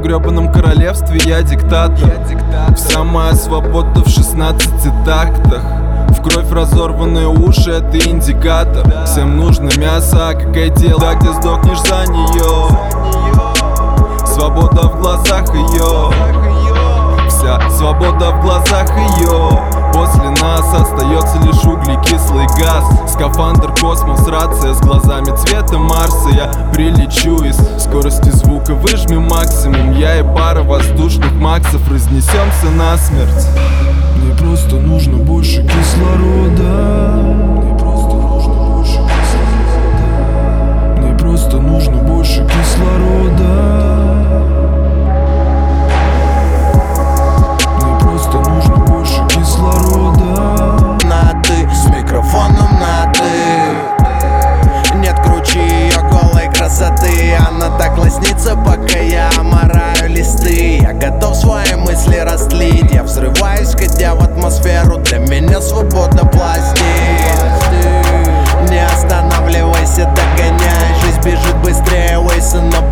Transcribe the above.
этом гребаном королевстве я диктатор. Вся моя свобода в 16 тактах. В кровь разорванные уши, это индикатор. Всем нужно мясо, а какое дело, да, где сдохнешь за нее. Свобода в глазах ее. Вся свобода в глазах ее. После нас остается лишь углекислый газ. Скафандр, космос, рация с глазами цвета Марса. Я прилечу из скорости звука, выжми максимум. Я и пара воздушных максов разнесемся насмерть. Мне просто нужно больше кислорода. Мне просто нужно больше кислорода. Мне просто нужно больше кислорода. Мне просто нужно больше кислорода. На ты, с микрофоном на ты. Нет круче ее голой красоты. Она так лоснится, пока я мораю листы. Я готов свои мысли растлить. Я взрываюсь, ходя в атмосферу. Для меня свобода пластик. Не останавливайся, догоняй. Жизнь бежит быстрее Уэйса на